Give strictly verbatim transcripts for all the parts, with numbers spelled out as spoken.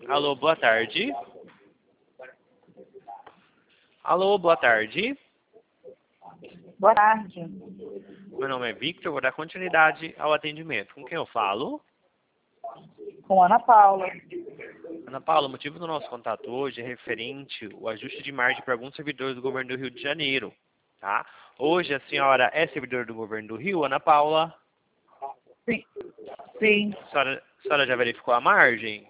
Alô, boa tarde. Alô, boa tarde. Boa tarde. Meu nome é Victor, vou dar continuidade ao atendimento. Com quem eu falo? Com Ana Paula. Ana Paula, o motivo do nosso contato hoje é referente ao ajuste de margem para alguns servidores do governo do Rio de Janeiro. Tá? Hoje a senhora é servidora do governo do Rio, Ana Paula? Sim. Sim. A senhora, a senhora já verificou a margem?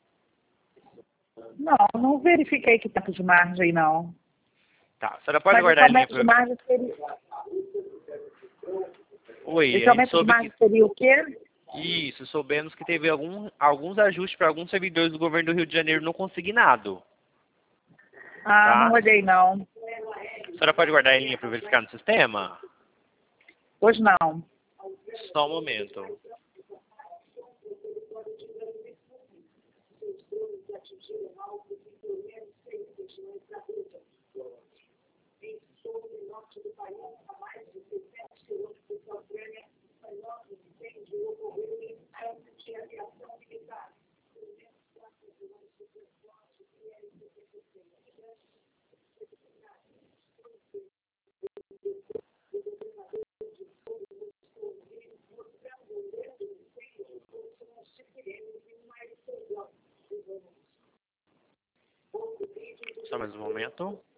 Não, não verifiquei que tempo de margem, não. Tá, a senhora pode Mas esse guardar em linha aumento de para... margem seria... Oi, Esse a gente aumento de soube margem que... seria o quê? Isso, soubemos que teve algum, alguns ajustes para alguns servidores do governo do Rio de Janeiro no consignado. Ah, Tá? não olhei, não. A senhora pode guardar em linha para verificar no sistema? Hoje não. Só um momento. Só mais um momento.